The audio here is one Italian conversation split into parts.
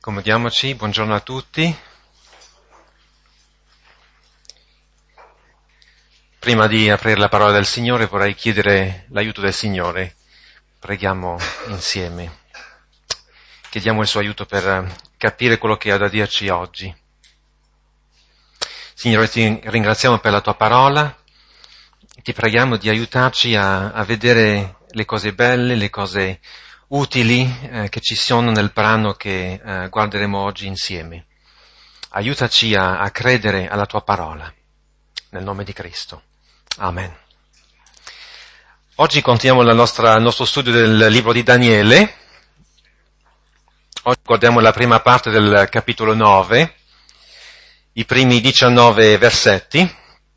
Accomodiamoci, buongiorno a tutti. Prima di aprire la parola del Signore vorrei chiedere l'aiuto del Signore. Preghiamo insieme. Chiediamo il suo aiuto per capire quello che ha da dirci oggi. Signore, ti ringraziamo per la tua parola. Ti preghiamo di aiutarci a vedere le cose belle, le cose utili che ci sono nel brano che guarderemo oggi insieme. Aiutaci a credere alla tua parola, nel nome di Cristo. Amen. Oggi continuiamo il nostro studio del libro di Daniele. Oggi guardiamo la prima parte del capitolo 9, i primi 19 versetti.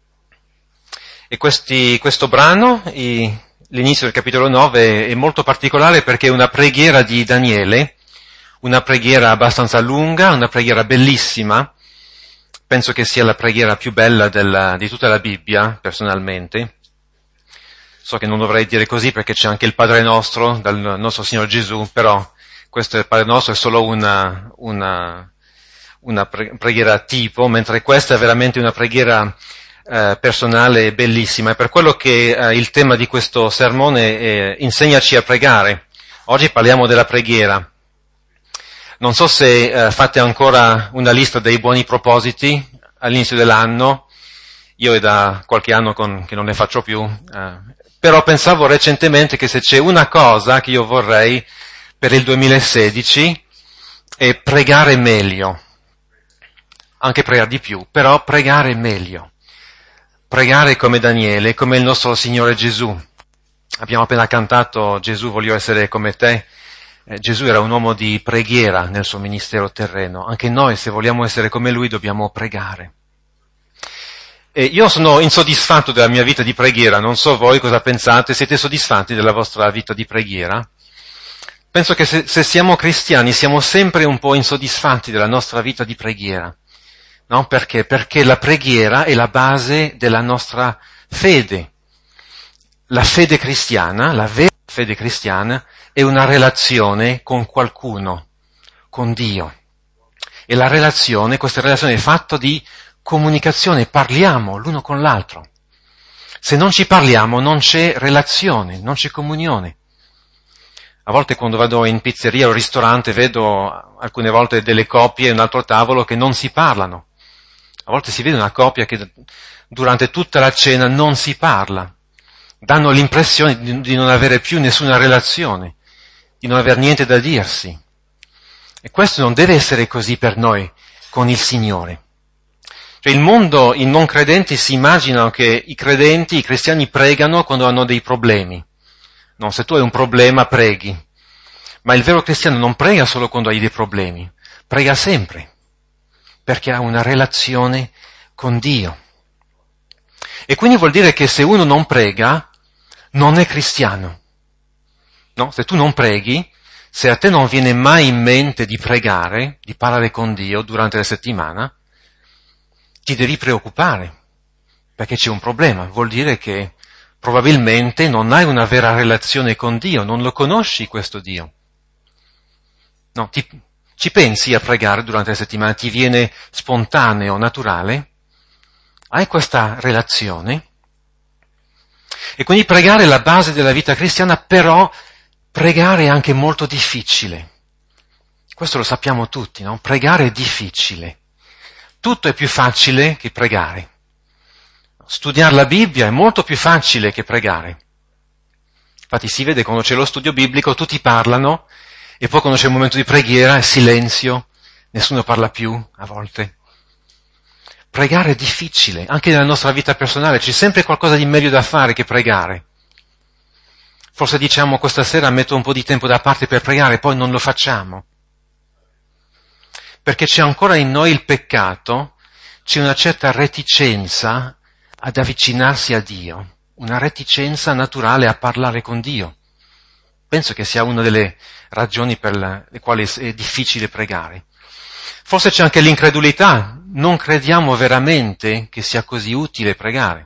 E questo brano, l'inizio del capitolo 9, è molto particolare perché è una preghiera di Daniele, una preghiera abbastanza lunga, una preghiera bellissima. Penso che sia la preghiera più bella di tutta la Bibbia, personalmente. So che non dovrei dire così perché c'è anche il Padre Nostro, dal nostro Signore Gesù, però questo il Padre Nostro è solo una preghiera tipo, mentre questa è veramente una preghiera personale e bellissima. È per quello che il tema di questo sermone è insegnaci a pregare. Oggi parliamo della preghiera. Non so se fate ancora una lista dei buoni propositi all'inizio dell'anno. Io è da qualche anno che non ne faccio più, però pensavo recentemente che se c'è una cosa che io vorrei per il 2016 è pregare meglio. Anche pregare di più, però pregare meglio. Pregare come Daniele, come il nostro Signore Gesù. Abbiamo appena cantato Gesù, voglio essere come te. Gesù era un uomo di preghiera nel suo ministero terreno. Anche noi, se vogliamo essere come lui, dobbiamo pregare. E io sono insoddisfatto della mia vita di preghiera. Non so voi cosa pensate. Siete soddisfatti della vostra vita di preghiera? Penso che se siamo cristiani siamo sempre un po' insoddisfatti della nostra vita di preghiera. No? Perché? Perché la preghiera è la base della nostra fede. La fede cristiana, la vera fede cristiana, è una relazione con qualcuno, con Dio. E questa relazione è fatta di comunicazione, parliamo l'uno con l'altro. Se non ci parliamo non c'è relazione, non c'è comunione. A volte quando vado in pizzeria o ristorante vedo alcune volte delle coppie e un altro tavolo che non si parlano. A volte si vede una coppia che durante tutta la cena non si parla. Danno l'impressione di non avere più nessuna relazione, di non aver niente da dirsi. E questo non deve essere così per noi, con il Signore. Cioè il mondo, i non credenti si immaginano che i cristiani pregano quando hanno dei problemi. No, se tu hai un problema preghi. Ma il vero cristiano non prega solo quando hai dei problemi, prega sempre. Perché ha una relazione con Dio. E quindi vuol dire che se uno non prega, non è cristiano. No? Se tu non preghi, se a te non viene mai in mente di pregare, di parlare con Dio durante la settimana, ti devi preoccupare, perché c'è un problema. Vuol dire che probabilmente non hai una vera relazione con Dio, non lo conosci questo Dio. No, ci pensi a pregare durante la settimana? Ti viene spontaneo, naturale? Hai questa relazione? E quindi pregare è la base della vita cristiana, però pregare è anche molto difficile. Questo lo sappiamo tutti, no? Pregare è difficile. Tutto è più facile che pregare. Studiare la Bibbia è molto più facile che pregare. Infatti si vede quando c'è lo studio biblico, tutti parlano, e poi quando c'è il momento di preghiera è silenzio, nessuno parla più, a volte. Pregare è difficile, anche nella nostra vita personale, c'è sempre qualcosa di meglio da fare che pregare. Forse diciamo questa sera metto un po' di tempo da parte per pregare, poi non lo facciamo. Perché c'è ancora in noi il peccato, c'è una certa reticenza ad avvicinarsi a Dio, una reticenza naturale a parlare con Dio. Penso che sia una delle ragioni per le quali è difficile pregare. Forse c'è anche l'incredulità, non crediamo veramente che sia così utile pregare.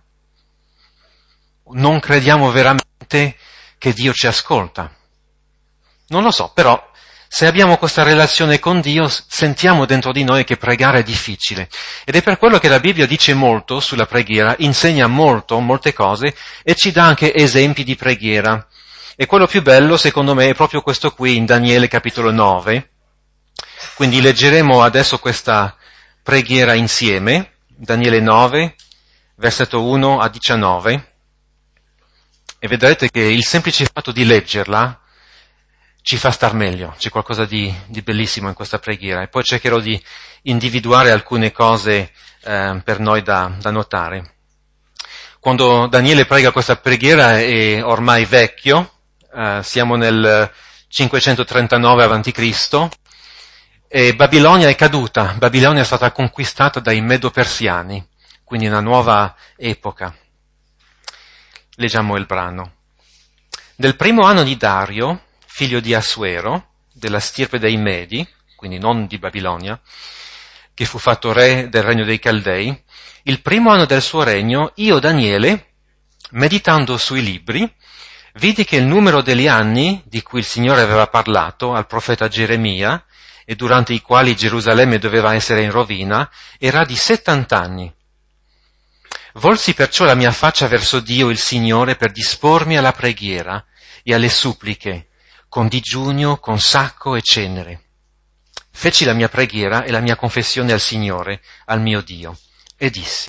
Non crediamo veramente che Dio ci ascolta. Non lo so, però Se abbiamo questa relazione con Dio, sentiamo dentro di noi che pregare è difficile. Ed è per quello che la Bibbia dice molto sulla preghiera, insegna molte cose e ci dà anche esempi di preghiera. E quello più bello, secondo me, è proprio questo qui in Daniele capitolo 9. Quindi leggeremo adesso questa preghiera insieme, Daniele 9, versetto 1 a 19. E vedrete che il semplice fatto di leggerla ci fa star meglio, c'è qualcosa di bellissimo in questa preghiera e poi cercherò di individuare alcune cose per noi da notare. Quando Daniele prega questa preghiera è ormai vecchio, siamo nel 539 a.C. e Babilonia è caduta, Babilonia è stata conquistata dai Medo-Persiani, quindi una nuova epoca. Leggiamo il brano. Nel primo anno di Dario, figlio di Assuero, della stirpe dei Medi, quindi non di Babilonia, che fu fatto re del regno dei Caldei, il primo anno del suo regno, io, Daniele, meditando sui libri, vidi che il numero degli anni di cui il Signore aveva parlato al profeta Geremia, e durante i quali Gerusalemme doveva essere in rovina, era di 70 anni. Volsi perciò la mia faccia verso Dio il Signore per dispormi alla preghiera e alle suppliche, con digiunio, con sacco e cenere. Feci la mia preghiera e la mia confessione al Signore, al mio Dio, e dissi: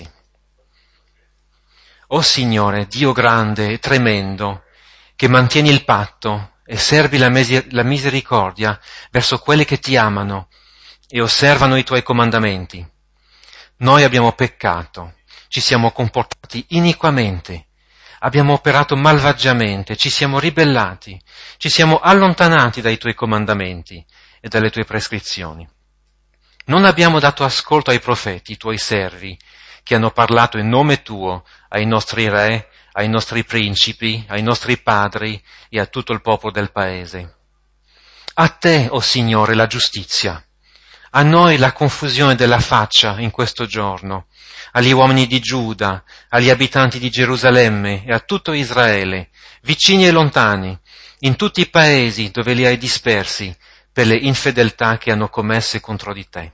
O Signore, Dio grande e tremendo, che mantieni il patto e servi la misericordia verso quelli che ti amano e osservano i tuoi comandamenti. Noi abbiamo peccato, ci siamo comportati iniquamente, abbiamo operato malvagiamente, ci siamo ribellati, ci siamo allontanati dai tuoi comandamenti e dalle tue prescrizioni. Non abbiamo dato ascolto ai profeti, i tuoi servi, che hanno parlato in nome tuo ai nostri re, ai nostri principi, ai nostri padri e a tutto il popolo del paese. A te, o Signore, la giustizia, a noi la confusione della faccia in questo giorno, agli uomini di Giuda, agli abitanti di Gerusalemme e a tutto Israele, vicini e lontani, in tutti i paesi dove li hai dispersi per le infedeltà che hanno commesse contro di te.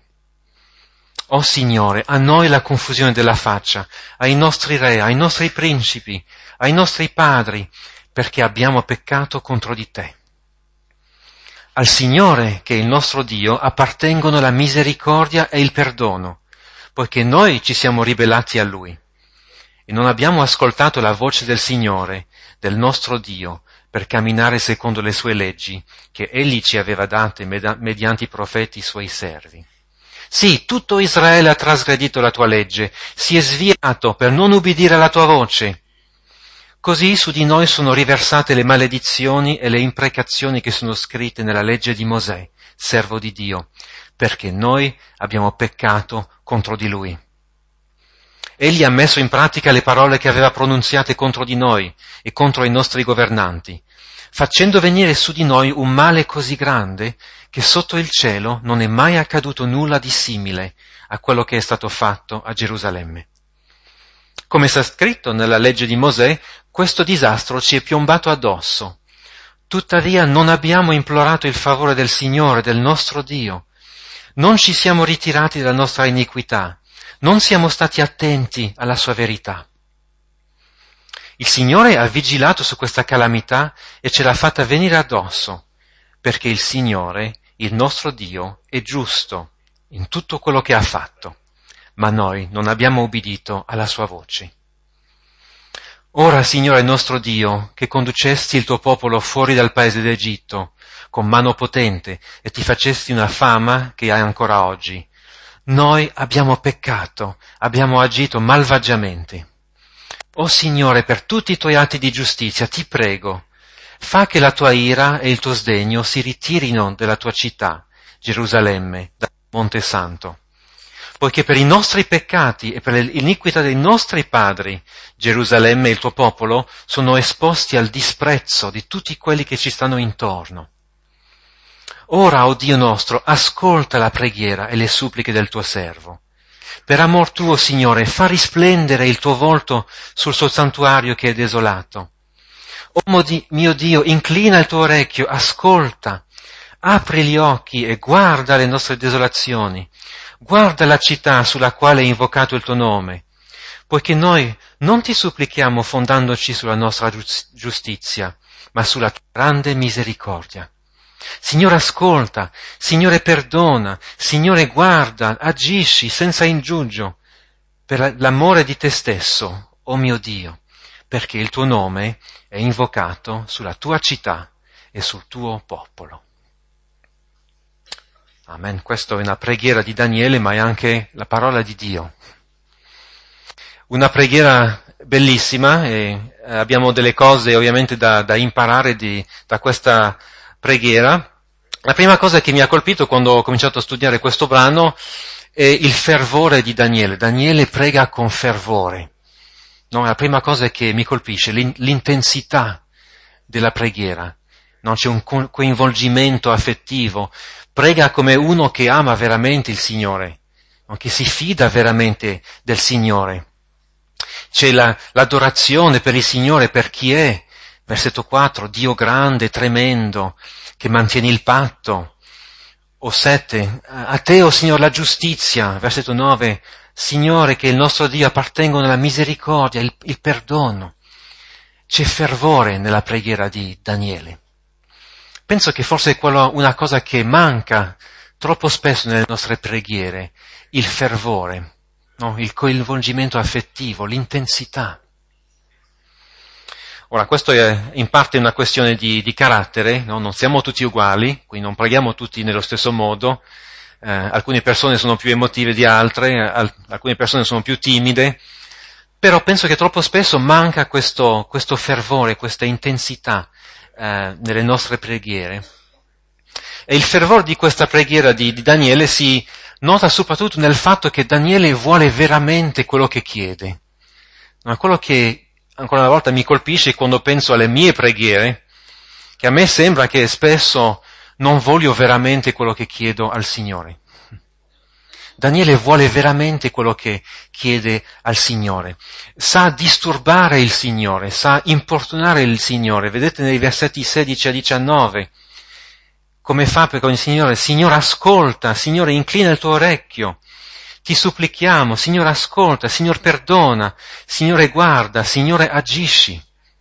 O Signore, a noi la confusione della faccia, ai nostri re, ai nostri principi, ai nostri padri, perché abbiamo peccato contro di te. Al Signore, che è il nostro Dio, appartengono la misericordia e il perdono, poiché noi ci siamo ribellati a Lui e non abbiamo ascoltato la voce del Signore, del nostro Dio, per camminare secondo le sue leggi, che Egli ci aveva date mediante i profeti suoi servi. Sì, tutto Israele ha trasgredito la tua legge, si è sviato per non ubbidire alla tua voce. Così su di noi sono riversate le maledizioni e le imprecazioni che sono scritte nella legge di Mosè, servo di Dio, perché noi abbiamo peccato contro di Lui. Egli ha messo in pratica le parole che aveva pronunziate contro di noi e contro i nostri governanti, facendo venire su di noi un male così grande che sotto il cielo non è mai accaduto nulla di simile a quello che è stato fatto a Gerusalemme. Come sta scritto nella legge di Mosè, questo disastro ci è piombato addosso. Tuttavia non abbiamo implorato il favore del Signore, del nostro Dio. Non ci siamo ritirati dalla nostra iniquità. Non siamo stati attenti alla sua verità. Il Signore ha vigilato su questa calamità e ce l'ha fatta venire addosso, perché il Signore, il nostro Dio, è giusto in tutto quello che ha fatto, ma noi non abbiamo ubbidito alla sua voce. Ora, Signore nostro Dio, che conducesti il tuo popolo fuori dal paese d'Egitto con mano potente e ti facesti una fama che hai ancora oggi, noi abbiamo peccato, abbiamo agito malvagiamente. O Signore, per tutti i tuoi atti di giustizia, ti prego, fa che la tua ira e il tuo sdegno si ritirino dalla tua città, Gerusalemme, dal Monte Santo. Poiché per i nostri peccati e per l'iniquità dei nostri padri, Gerusalemme e il tuo popolo sono esposti al disprezzo di tutti quelli che ci stanno intorno. Ora, o Dio nostro, ascolta la preghiera e le suppliche del tuo servo. Per amor tuo, Signore, fa risplendere il tuo volto sul suo santuario che è desolato. O mio Dio, inclina il tuo orecchio, ascolta, apri gli occhi e guarda le nostre desolazioni, guarda la città sulla quale è invocato il tuo nome, poiché noi non ti supplichiamo fondandoci sulla nostra giustizia, ma sulla tua grande misericordia. Signore, ascolta, Signore, perdona, Signore, guarda, agisci senza indugio, per l'amore di te stesso, o mio Dio, perché il tuo nome è invocato sulla tua città e sul tuo popolo. Amen. Questa è una preghiera di Daniele, ma è anche la parola di Dio. Una preghiera bellissima, e abbiamo delle cose ovviamente da imparare da questa preghiera. La prima cosa che mi ha colpito quando ho cominciato a studiare questo brano è il fervore di Daniele. Daniele prega con fervore. No, la prima cosa che mi colpisce, l'intensità della preghiera. No, c'è un coinvolgimento affettivo. Prega come uno che ama veramente il Signore, no, che si fida veramente del Signore. C'è l'adorazione per il Signore, per chi è. Versetto 4, Dio grande, tremendo, che mantieni il patto. O 7, a te, o Signore, la giustizia. Versetto 9, Signore, che il nostro Dio appartengono alla misericordia, il perdono. C'è fervore nella preghiera di Daniele. Penso che forse è una cosa che manca troppo spesso nelle nostre preghiere, il fervore, no? Il coinvolgimento affettivo, l'intensità. Ora, questo è in parte una questione di carattere, no? Non siamo tutti uguali, quindi non preghiamo tutti nello stesso modo. Alcune persone sono più emotive di altre, alcune persone sono più timide, però penso che troppo spesso manca questo fervore, questa intensità nelle nostre preghiere. E il fervore di questa preghiera di Daniele si nota soprattutto nel fatto che Daniele vuole veramente quello che chiede. Ma quello che ancora una volta mi colpisce quando penso alle mie preghiere, che a me sembra che spesso non voglio veramente quello che chiedo al Signore. Daniele vuole veramente quello che chiede al Signore. Sa disturbare il Signore, sa importunare il Signore. Vedete nei versetti 16 a 19 come fa con il Signore. Signore, ascolta, Signore, inclina il tuo orecchio. Ti supplichiamo, Signore, ascolta, Signore, perdona, Signore, guarda, Signore, agisci.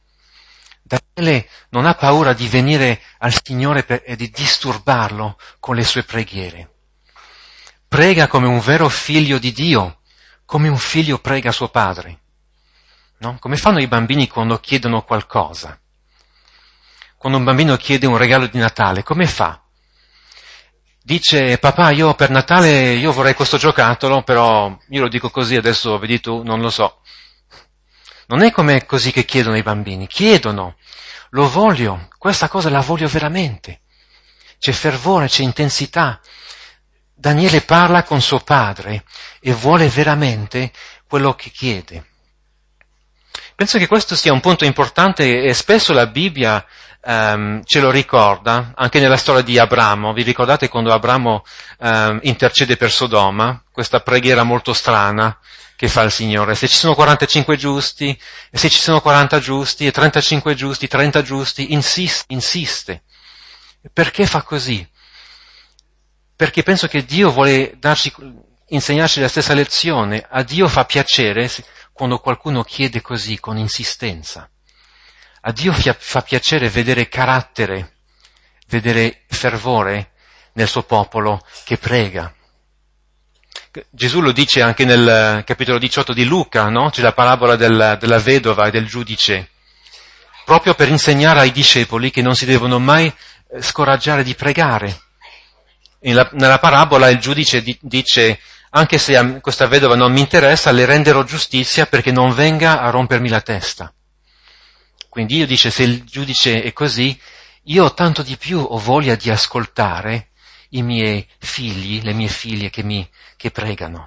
Daniele non ha paura di venire al Signore e di disturbarlo con le sue preghiere. Prega come un vero figlio di Dio, come un figlio prega suo padre. No? Come fanno i bambini quando chiedono qualcosa? Quando un bambino chiede un regalo di Natale, come fa? Dice, papà, io per Natale vorrei questo giocattolo, però io lo dico così, adesso vedi tu, non lo so. Non è come così che chiedono i bambini, chiedono, lo voglio, questa cosa la voglio veramente. C'è fervore, c'è intensità. Daniele parla con suo padre e vuole veramente quello che chiede. Penso che questo sia un punto importante e spesso la Bibbia ce lo ricorda, anche nella storia di Abramo. Vi ricordate quando Abramo intercede per Sodoma? Questa preghiera molto strana che fa il Signore. Se ci sono 45 giusti, e se ci sono 40 giusti, e 35 giusti, 30 giusti, insiste. Perché fa così? Perché penso che Dio vuole insegnarci la stessa lezione. A Dio fa piacere quando qualcuno chiede così, con insistenza. A Dio fa piacere vedere carattere, vedere fervore nel suo popolo che prega. Gesù lo dice anche nel capitolo 18 di Luca, no? C'è la parabola della vedova e del giudice, proprio per insegnare ai discepoli che non si devono mai scoraggiare di pregare. Nella parabola il giudice dice, anche se questa vedova non mi interessa, le renderò giustizia perché non venga a rompermi la testa. Quindi Dio dice, se il giudice è così, io tanto di più ho voglia di ascoltare i miei figli, le mie figlie che pregano.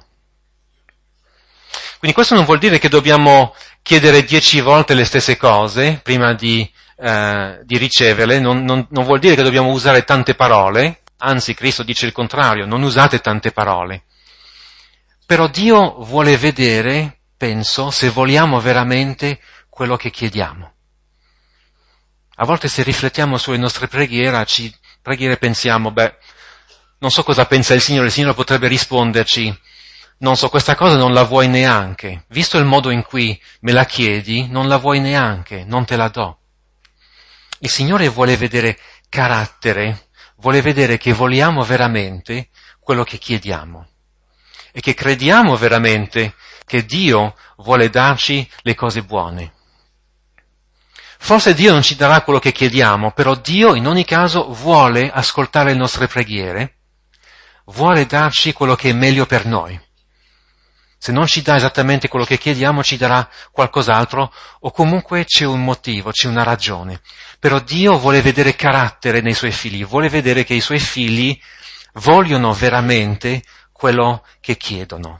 Quindi questo non vuol dire che dobbiamo chiedere 10 volte le stesse cose prima di riceverle, non vuol dire che dobbiamo usare tante parole, anzi Cristo dice il contrario, non usate tante parole. Però Dio vuole vedere, penso, se vogliamo veramente quello che chiediamo. A volte se riflettiamo sulle nostre preghiere ci preghiere pensiamo, non so cosa pensa il Signore potrebbe risponderci, non so, questa cosa non la vuoi neanche, visto il modo in cui me la chiedi, non la vuoi neanche, non te la do. Il Signore vuole vedere carattere, vuole vedere che vogliamo veramente quello che chiediamo e che crediamo veramente che Dio vuole darci le cose buone. Forse Dio non ci darà quello che chiediamo, però Dio in ogni caso vuole ascoltare le nostre preghiere, vuole darci quello che è meglio per noi. Se non ci dà esattamente quello che chiediamo, ci darà qualcos'altro, o comunque c'è un motivo, c'è una ragione. Però Dio vuole vedere carattere nei Suoi figli, vuole vedere che i Suoi figli vogliono veramente quello che chiedono.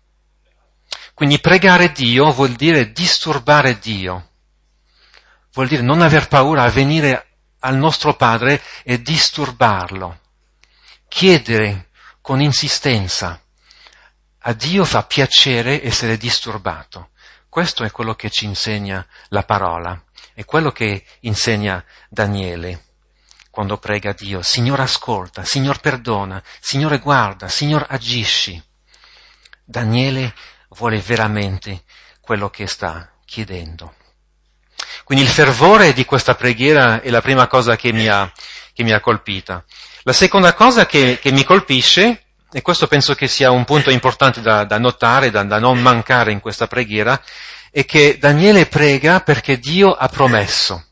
Quindi pregare Dio vuol dire disturbare Dio, vuol dire non aver paura a venire al nostro Padre e disturbarlo, chiedere con insistenza. A Dio fa piacere essere disturbato. Questo è quello che ci insegna la parola, è quello che insegna Daniele quando prega Dio. Signor ascolta, Signor perdona, Signore guarda, Signor agisci. Daniele vuole veramente quello che sta chiedendo. Quindi il fervore di questa preghiera è la prima cosa che mi ha colpita. La seconda cosa che mi colpisce, e questo penso che sia un punto importante da notare, da non mancare in questa preghiera, è che Daniele prega perché Dio ha promesso.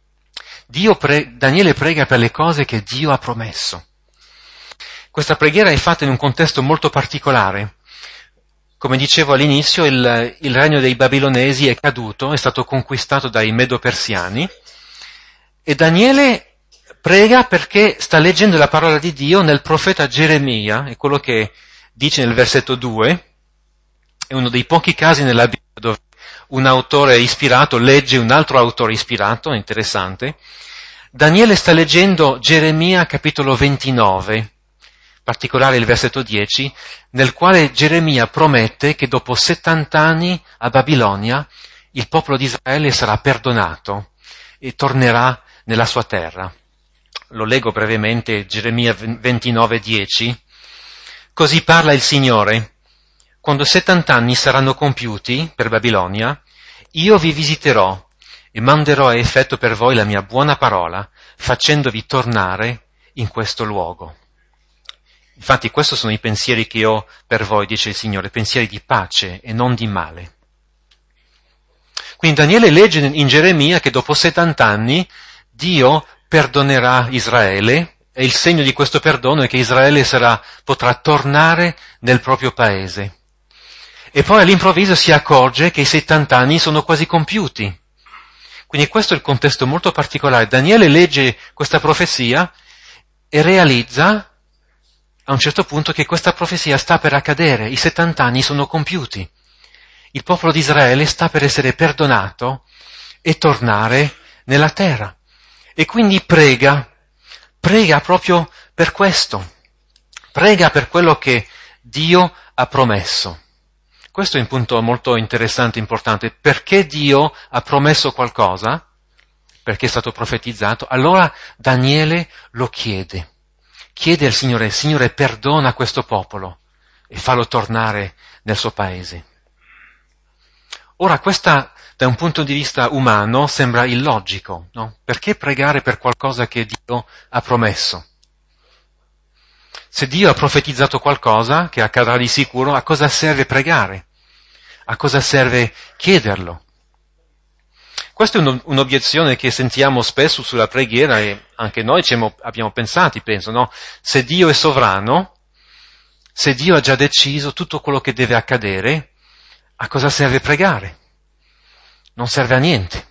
Daniele prega per le cose che Dio ha promesso. Questa preghiera è fatta in un contesto molto particolare. Come dicevo all'inizio, il regno dei Babilonesi è caduto, è stato conquistato dai Medo-Persiani, e Daniele prega perché sta leggendo la parola di Dio nel profeta Geremia, è quello che dice nel versetto 2, è uno dei pochi casi nella Bibbia dove un autore ispirato legge un altro autore ispirato, è interessante. Daniele sta leggendo Geremia capitolo 29, in particolare il versetto 10, nel quale Geremia promette che dopo 70 anni a Babilonia il popolo di Israele sarà perdonato e tornerà nella sua terra. Lo leggo brevemente, Geremia 29:10. Così parla il Signore: quando 70 anni saranno compiuti per Babilonia, io vi visiterò e manderò a effetto per voi la mia buona parola, facendovi tornare in questo luogo. Infatti questi sono i pensieri che ho per voi, dice il Signore, pensieri di pace e non di male. Quindi Daniele legge in Geremia che dopo 70 anni Dio perdonerà Israele, e il segno di questo perdono è che Israele potrà tornare nel proprio paese. E poi all'improvviso si accorge che i 70 anni sono quasi compiuti. Quindi questo è il contesto molto particolare. Daniele legge questa profezia e realizza a un certo punto che questa profezia sta per accadere, i 70 anni sono compiuti. Il popolo di Israele sta per essere perdonato e tornare nella terra. E quindi prega proprio per questo, prega per quello che Dio ha promesso. Questo è un punto molto interessante e importante. Perché Dio ha promesso qualcosa, perché è stato profetizzato, allora Daniele lo chiede. Chiede al Signore: Signore, perdona questo popolo e fallo tornare nel suo paese. Ora questa, da un punto di vista umano, sembra illogico, no? Perché pregare per qualcosa che Dio ha promesso? Se Dio ha profetizzato qualcosa che accadrà di sicuro, a cosa serve pregare? A cosa serve chiederlo? Questa è un'obiezione che sentiamo spesso sulla preghiera e anche noi abbiamo pensato, penso, no? Se Dio è sovrano, se Dio ha già deciso tutto quello che deve accadere, a cosa serve pregare? Non serve a niente.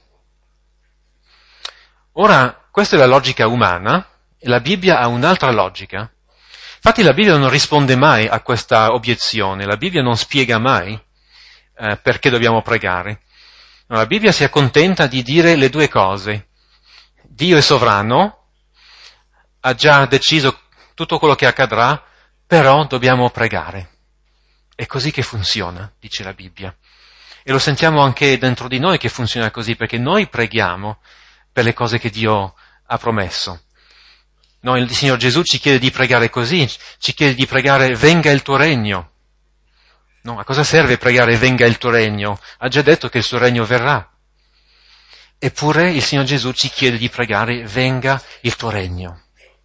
Ora, questa è la logica umana e la Bibbia ha un'altra logica. Infatti la Bibbia non risponde mai a questa obiezione, la Bibbia non spiega mai perché dobbiamo pregare. No, la Bibbia si accontenta di dire le due cose. Dio è sovrano, ha già deciso tutto quello che accadrà, però dobbiamo pregare. È così che funziona, dice la Bibbia. E lo sentiamo anche dentro di noi che funziona così, perché noi preghiamo per le cose che Dio ha promesso. No, il Signor Gesù ci chiede di pregare così, ci chiede di pregare venga il tuo regno. No, a cosa serve pregare venga il tuo regno? Ha già detto che il suo regno verrà. Eppure il Signor Gesù ci chiede di pregare venga il tuo regno.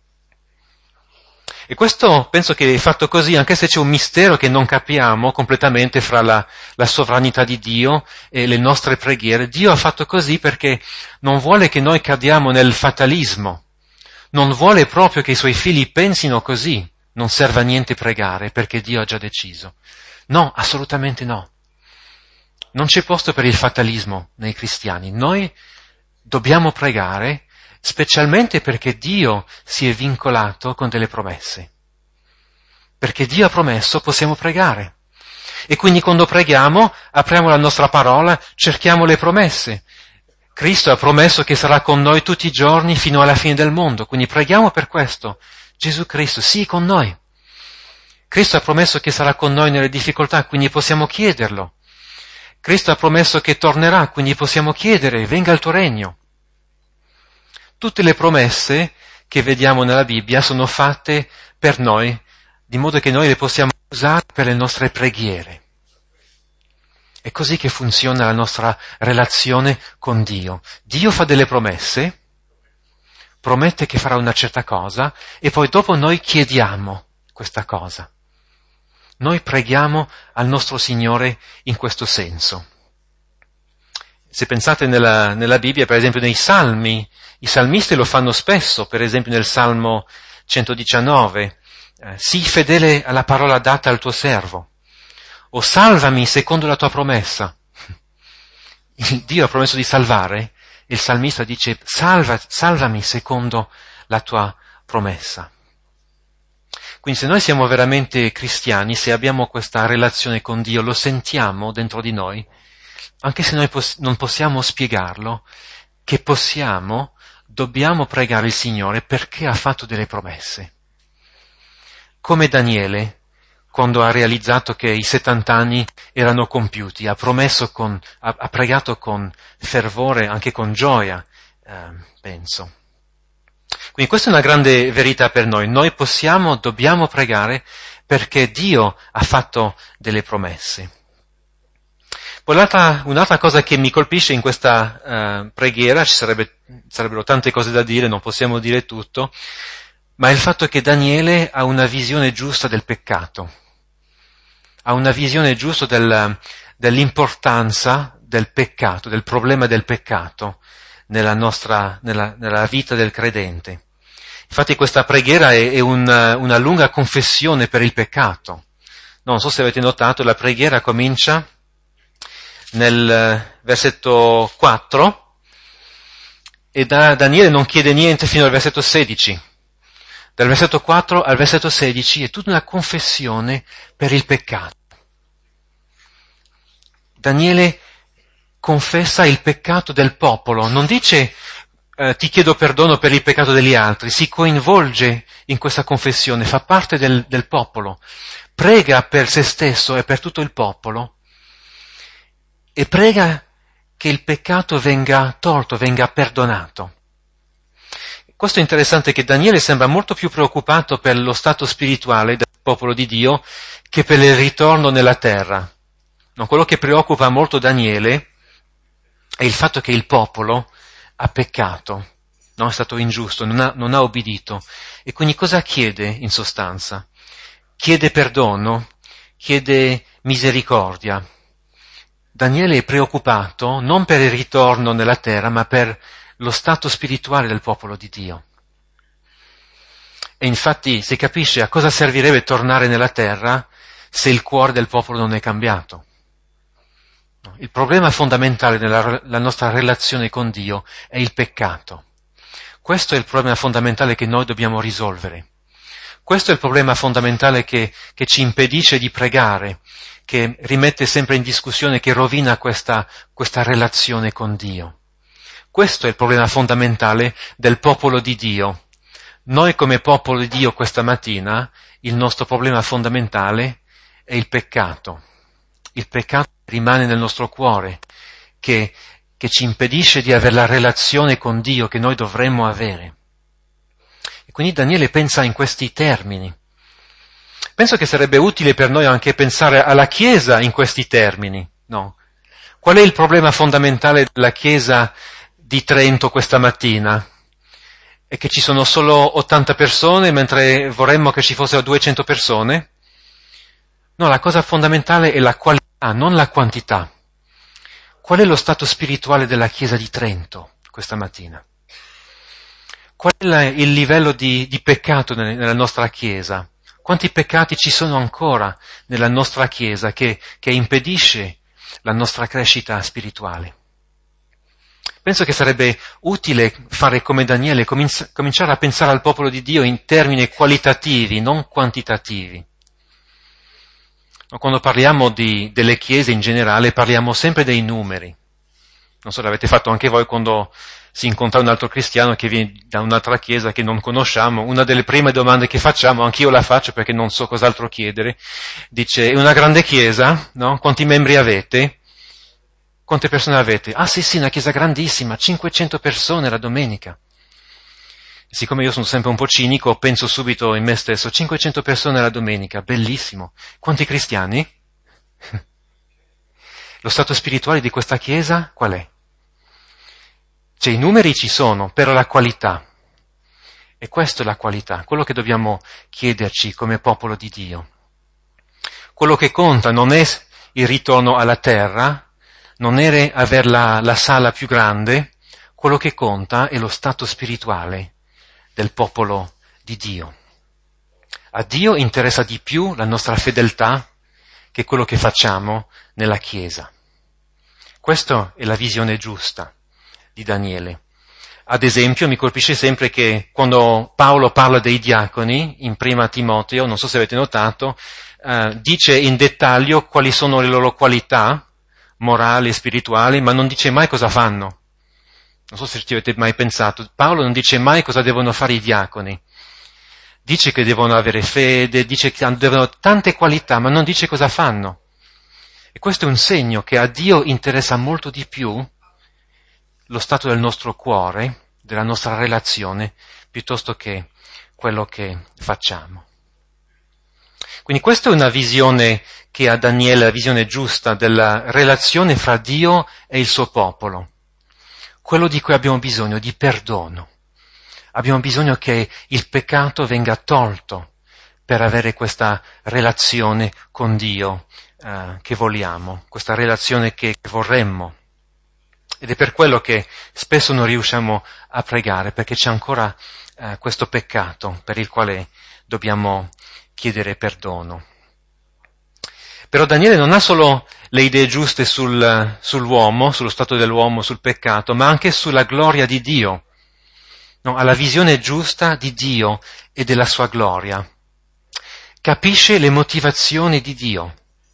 E questo penso che è fatto così, anche se c'è un mistero che non capiamo completamente fra la sovranità di Dio e le nostre preghiere. Dio ha fatto così perché non vuole che noi cadiamo nel fatalismo. Non vuole proprio che i suoi figli pensino così. Non serve a niente pregare perché Dio ha già deciso. No, assolutamente no. Non c'è posto per il fatalismo nei cristiani. Noi dobbiamo pregare, specialmente perché Dio si è vincolato con delle promesse. Perché Dio ha promesso, possiamo pregare. E quindi quando preghiamo, apriamo la nostra parola, cerchiamo le promesse. Cristo ha promesso che sarà con noi tutti i giorni fino alla fine del mondo, quindi preghiamo per questo. Gesù Cristo, sii con noi. Cristo ha promesso che sarà con noi nelle difficoltà, quindi possiamo chiederlo. Cristo ha promesso che tornerà, quindi possiamo chiedere, venga il tuo regno. Tutte le promesse che vediamo nella Bibbia sono fatte per noi, di modo che noi le possiamo usare per le nostre preghiere. È così che funziona la nostra relazione con Dio. Dio fa delle promesse, promette che farà una certa cosa, e poi dopo noi chiediamo questa cosa. Noi preghiamo al nostro Signore in questo senso. Se pensate nella Bibbia, per esempio nei Salmi, i salmisti lo fanno spesso, per esempio nel Salmo 119, sii fedele alla parola data al tuo servo, o salvami secondo la tua promessa. Dio ha promesso di salvare, e il salmista dice salvami secondo la tua promessa. Quindi se noi siamo veramente cristiani, se abbiamo questa relazione con Dio, lo sentiamo dentro di noi, anche se noi non possiamo spiegarlo, che dobbiamo pregare il Signore perché ha fatto delle promesse. Come Daniele, quando ha realizzato che i 70 anni erano compiuti, ha pregato con fervore, anche con gioia, penso. Quindi questa è una grande verità per noi. Noi dobbiamo pregare perché Dio ha fatto delle promesse. Poi un'altra cosa che mi colpisce in questa preghiera, sarebbero tante cose da dire, non possiamo dire tutto, ma è il fatto che Daniele ha una visione giusta del peccato. Ha una visione giusta dell'importanza del peccato, del problema del peccato nella vita del credente. Infatti questa preghiera è una lunga confessione per il peccato. Non so se avete notato, la preghiera comincia nel versetto 4 e Daniele non chiede niente fino al versetto 16. Dal versetto 4 al versetto 16 è tutta una confessione per il peccato. Daniele confessa il peccato del popolo, non dice ti chiedo perdono per il peccato degli altri, si coinvolge in questa confessione, fa parte del popolo, prega per se stesso e per tutto il popolo e prega che il peccato venga tolto, venga perdonato. Questo è interessante, che Daniele sembra molto più preoccupato per lo stato spirituale del popolo di Dio che per il ritorno nella terra. No, quello che preoccupa molto Daniele è il fatto che il popolo ha peccato, no? È stato ingiusto, non ha obbedito. E quindi cosa chiede in sostanza? Chiede perdono, chiede misericordia. Daniele è preoccupato non per il ritorno nella terra, ma per lo stato spirituale del popolo di Dio. E infatti si capisce a cosa servirebbe tornare nella terra se il cuore del popolo non è cambiato. Il problema fondamentale nella nostra relazione con Dio è il peccato. Questo è il problema fondamentale che noi dobbiamo risolvere. Questo è il problema fondamentale che ci impedisce di pregare, che rimette sempre in discussione, che rovina questa relazione con Dio. Questo è il problema fondamentale del popolo di Dio. Noi come popolo di Dio questa mattina, il nostro problema fondamentale è il peccato. Il peccato rimane nel nostro cuore, che ci impedisce di avere la relazione con Dio che noi dovremmo avere. quindi Daniele pensa in questi termini. Penso che sarebbe utile per noi anche pensare alla Chiesa in questi termini, no? Qual è il problema fondamentale della Chiesa di Trento questa mattina? È che ci sono solo 80 persone mentre vorremmo che ci fossero 200 persone? No, la cosa fondamentale è la qualità, non la quantità. Qual è lo stato spirituale della Chiesa di Trento questa mattina? Qual è il livello di peccato nella nostra Chiesa? Quanti peccati ci sono ancora nella nostra Chiesa che impedisce la nostra crescita spirituale? Penso che sarebbe utile fare come Daniele, cominciare a pensare al popolo di Dio in termini qualitativi, non quantitativi. Quando parliamo delle chiese in generale parliamo sempre dei numeri. Non so, l'avete fatto anche voi quando si incontra un altro cristiano che viene da un'altra chiesa che non conosciamo. Una delle prime domande che facciamo, anch'io la faccio perché non so cos'altro chiedere, dice: è una grande chiesa, no? Quanti membri avete? Quante persone avete? Ah sì, una chiesa grandissima, 500 persone la domenica. Siccome io sono sempre un po' cinico, penso subito in me stesso, 500 persone la domenica, bellissimo. Quanti cristiani? Lo stato spirituale di questa chiesa qual è? Cioè i numeri ci sono, però la qualità. E questa è la qualità, quello che dobbiamo chiederci come popolo di Dio. Quello che conta non è il ritorno alla terra, non è avere la sala più grande, quello che conta è lo stato spirituale del popolo di Dio. A Dio interessa di più la nostra fedeltà che quello che facciamo nella Chiesa. Questa è la visione giusta di Daniele. Ad esempio, mi colpisce sempre che quando Paolo parla dei diaconi, in prima Timoteo, non so se avete notato, dice in dettaglio quali sono le loro qualità morali e spirituali, ma non dice mai cosa fanno. Non so se ci avete mai pensato, Paolo non dice mai cosa devono fare i diaconi. Dice che devono avere fede, dice che devono tante qualità, ma non dice cosa fanno. E questo è un segno che a Dio interessa molto di più lo stato del nostro cuore, della nostra relazione, piuttosto che quello che facciamo. Quindi questa è una visione che ha Daniele, la visione giusta della relazione fra Dio e il suo popolo. Quello di cui abbiamo bisogno, di perdono. Abbiamo bisogno che il peccato venga tolto per avere questa relazione con Dio che vogliamo, questa relazione che vorremmo. Ed è per quello che spesso non riusciamo a pregare, perché c'è ancora questo peccato per il quale dobbiamo chiedere perdono. Però Daniele non ha solo le idee giuste sull'uomo, sullo stato dell'uomo, sul peccato, ma anche sulla gloria di Dio. No, ha la visione giusta di Dio e della sua gloria. Capisce le motivazioni di Dio.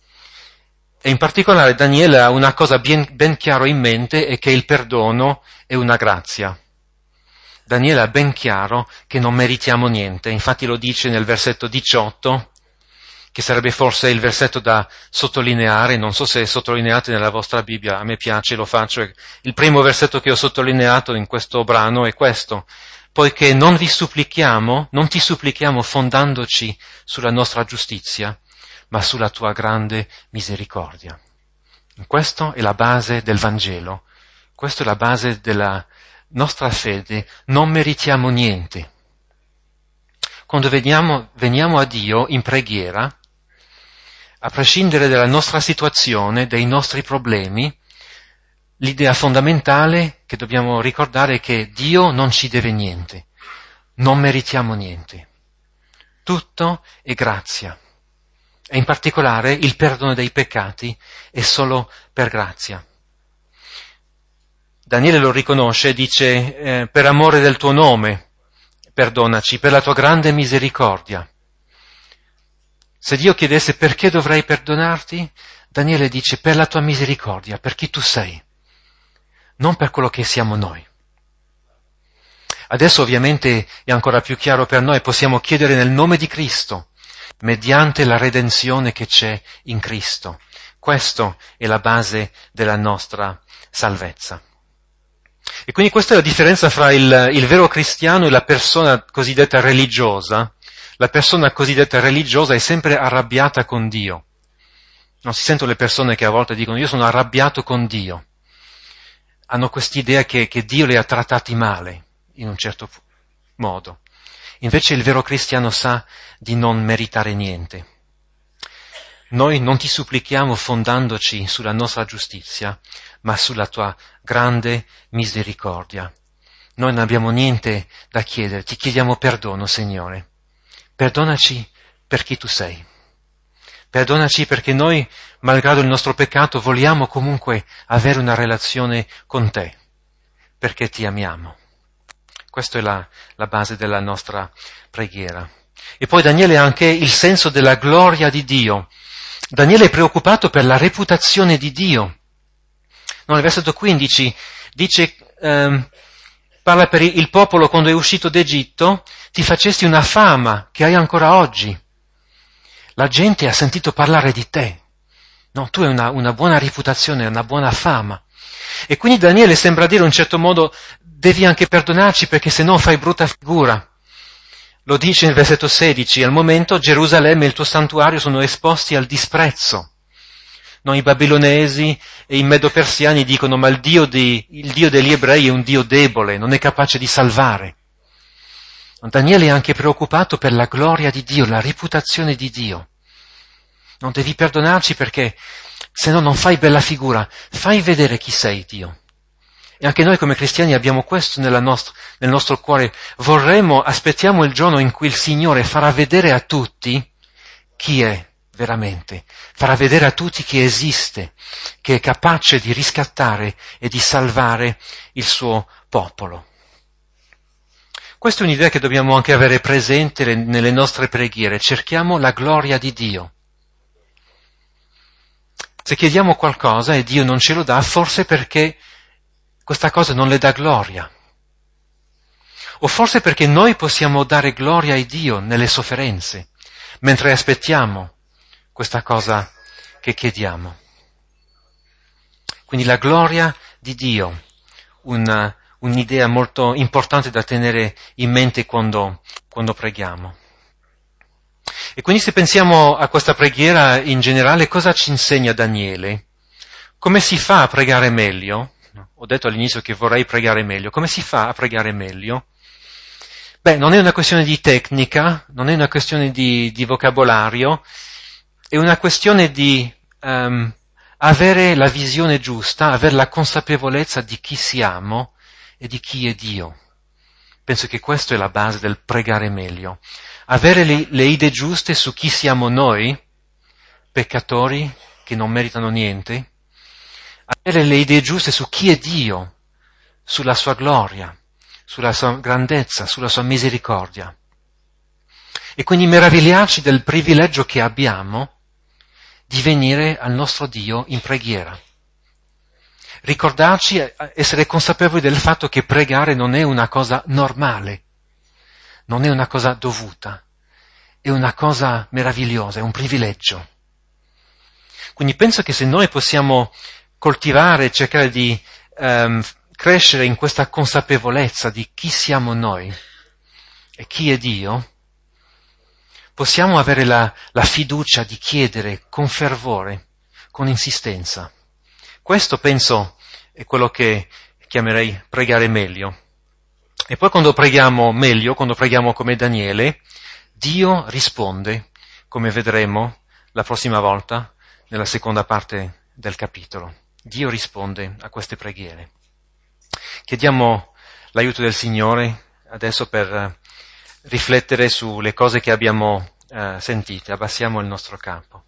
E in particolare Daniele ha una cosa ben chiaro in mente, è che il perdono è una grazia. Daniele ha ben chiaro che non meritiamo niente, infatti lo dice nel versetto 18, che sarebbe forse il versetto da sottolineare, non so se sottolineate nella vostra Bibbia, a me piace, lo faccio. Il primo versetto che ho sottolineato in questo brano è questo: poiché non ti supplichiamo fondandoci sulla nostra giustizia, ma sulla tua grande misericordia. Questa è la base del Vangelo, questa è la base della nostra fede, non meritiamo niente. Quando veniamo a Dio in preghiera, a prescindere dalla nostra situazione, dei nostri problemi, l'idea fondamentale che dobbiamo ricordare è che Dio non ci deve niente, non meritiamo niente. Tutto è grazia. E in particolare il perdono dei peccati è solo per grazia. Daniele lo riconosce e dice: per amore del tuo nome, perdonaci, per la tua grande misericordia. Se Dio chiedesse perché dovrei perdonarti, Daniele dice: per la tua misericordia, per chi tu sei, non per quello che siamo noi. Adesso ovviamente è ancora più chiaro per noi, possiamo chiedere nel nome di Cristo, mediante la redenzione che c'è in Cristo. Questa è la base della nostra salvezza. E quindi questa è la differenza fra il vero cristiano e la persona cosiddetta religiosa. La persona cosiddetta religiosa è sempre arrabbiata con Dio. Non si sentono le persone che a volte dicono io sono arrabbiato con Dio. Hanno quest'idea che Dio li ha trattati male, in un certo modo. Invece il vero cristiano sa di non meritare niente. Noi non ti supplichiamo fondandoci sulla nostra giustizia, ma sulla tua grande misericordia. Noi non abbiamo niente da chiedere, ti chiediamo perdono, Signore. Perdonaci per chi tu sei. Perdonaci perché noi, malgrado il nostro peccato, vogliamo comunque avere una relazione con te, perché ti amiamo. Questa è la base della nostra preghiera. E poi Daniele ha anche il senso della gloria di Dio. Daniele è preoccupato per la reputazione di Dio. No, nel versetto 15 dice, parla per il popolo quando è uscito d'Egitto, ti facesti una fama che hai ancora oggi. La gente ha sentito parlare di te. No, tu hai una buona reputazione, una buona fama. E quindi Daniele sembra dire in un certo modo, devi anche perdonarci perché se no fai brutta figura. Lo dice nel versetto 16, al momento Gerusalemme e il tuo santuario sono esposti al disprezzo. No, i babilonesi e i medo-persiani dicono, ma il Dio degli ebrei è un Dio debole, non è capace di salvare. Daniele è anche preoccupato per la gloria di Dio, la reputazione di Dio. Non devi perdonarci perché se no non fai bella figura, fai vedere chi sei Dio. E anche noi come cristiani abbiamo questo nel nostro cuore. Aspettiamo il giorno in cui il Signore farà vedere a tutti chi è veramente. Farà vedere a tutti che esiste, che è capace di riscattare e di salvare il suo popolo. Questa è un'idea che dobbiamo anche avere presente nelle nostre preghiere. Cerchiamo la gloria di Dio. Se chiediamo qualcosa e Dio non ce lo dà, forse perché questa cosa non le dà gloria. O forse perché noi possiamo dare gloria a Dio nelle sofferenze, mentre aspettiamo questa cosa che chiediamo. Quindi la gloria di Dio, un'idea molto importante da tenere in mente quando preghiamo. E quindi se pensiamo a questa preghiera in generale, cosa ci insegna Daniele? Come si fa a pregare meglio? Ho detto all'inizio che vorrei pregare meglio. Come si fa a pregare meglio? Beh, non è una questione di tecnica, non è una questione di vocabolario, è una questione di avere la visione giusta, avere la consapevolezza di chi siamo e di chi è Dio. Penso che questa è la base del pregare meglio. Avere le idee giuste su chi siamo noi, peccatori che non meritano niente, avere le idee giuste su chi è Dio, sulla sua gloria, sulla sua grandezza, sulla sua misericordia. E quindi meravigliarci del privilegio che abbiamo di venire al nostro Dio in preghiera. Ricordarci, essere consapevoli del fatto che pregare non è una cosa normale, non è una cosa dovuta, è una cosa meravigliosa, è un privilegio. Quindi penso che se noi possiamo coltivare, cercare di crescere in questa consapevolezza di chi siamo noi e chi è Dio, possiamo avere la fiducia di chiedere con fervore, con insistenza. Questo penso è quello che chiamerei pregare meglio. E poi quando preghiamo meglio, quando preghiamo come Daniele, Dio risponde, come vedremo la prossima volta nella seconda parte del capitolo. Dio risponde a queste preghiere. Chiediamo l'aiuto del Signore adesso per riflettere sulle cose che abbiamo sentite. Abbassiamo il nostro capo.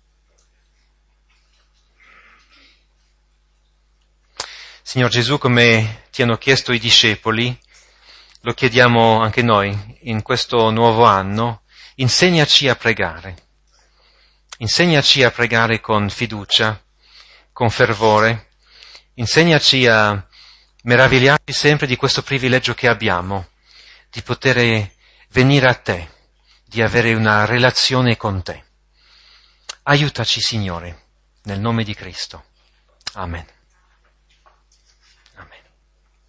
Signor Gesù, come ti hanno chiesto i discepoli, lo chiediamo anche noi in questo nuovo anno, insegnaci a pregare. Insegnaci a pregare con fiducia, con fervore. Insegnaci a meravigliarci sempre di questo privilegio che abbiamo, di poter venire a te, di avere una relazione con te. Aiutaci, Signore, nel nome di Cristo. Amen.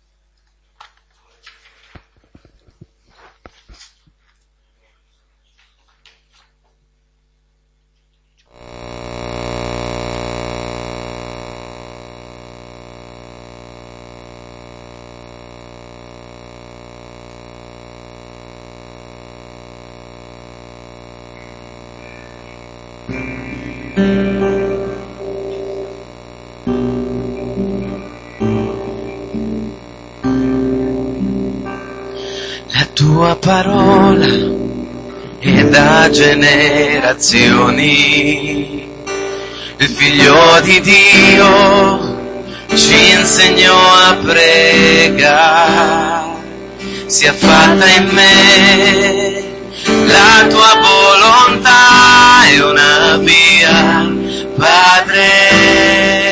La tua parola è da generazioni. Il Figlio di Dio ci insegnò a pregare. Sia fatta in me la tua volontà è una via, Padre,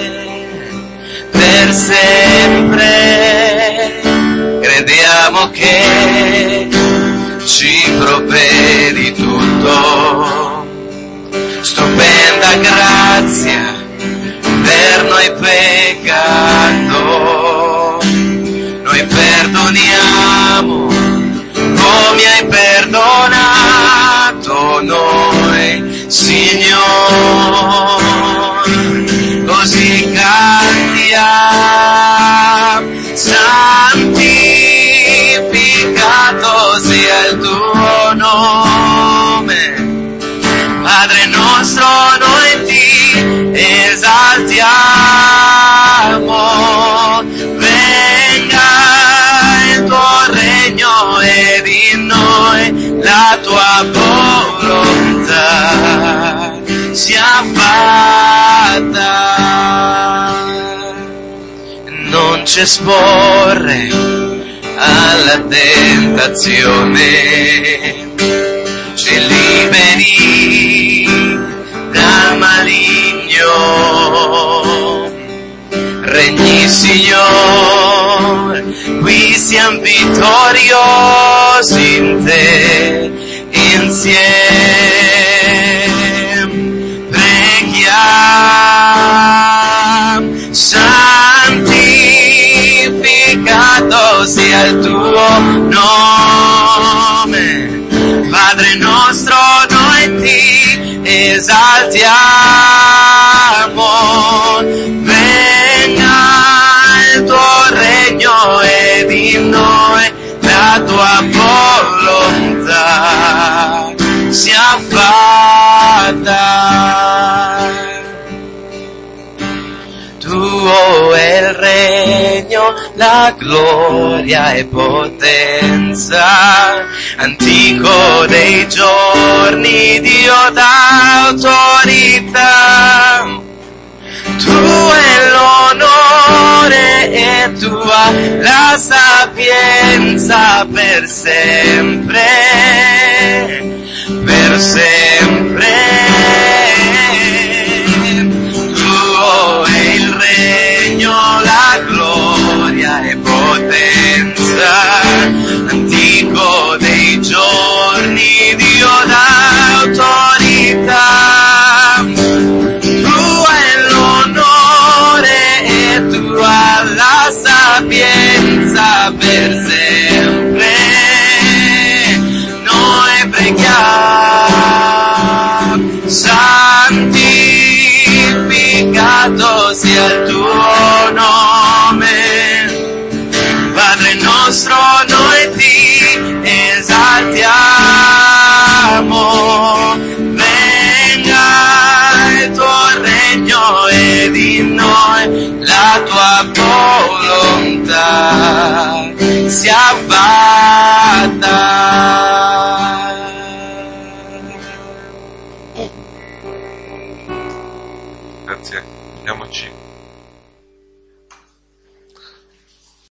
per sempre. Crediamo che ci provvedi tutto, stupenda grazia per noi peccato. Noi perdoniamo come hai perdonato noi, Signore. Così cantiamo, santificato sia il tuo nome. Padre nostro, noi ti esaltiamo. Venga il tuo regno ed in noi la tua volontà sia fatta. Non ci esporre alla tentazione, ci liberi dal maligno. Regni, Signore, qui siamo vittoriosi in te, insieme preghiamo. Santificato sia il tuo nome, Padre nostro, noi ti esaltiamo. Venga il tuo regno ed in noi la tua volontà sia fatta. Tuo è il regno, la gloria e potenza, antico dei giorni, Dio d'autorità. Tuo è l'onore e tua la sapienza per sempre, per sempre. Tuo è il regno, la gloria e potenza, antico dei giorni, Dio d'autorità. Tuo è l'onore e tua la sapienza per sempre. Noi preghiamo, santificato sia il tuo nome. Padre nostro, noi ti esaltiamo. Venga il tuo regno ed in noi la tua volontà sia fatta. Grazie, andiamoci.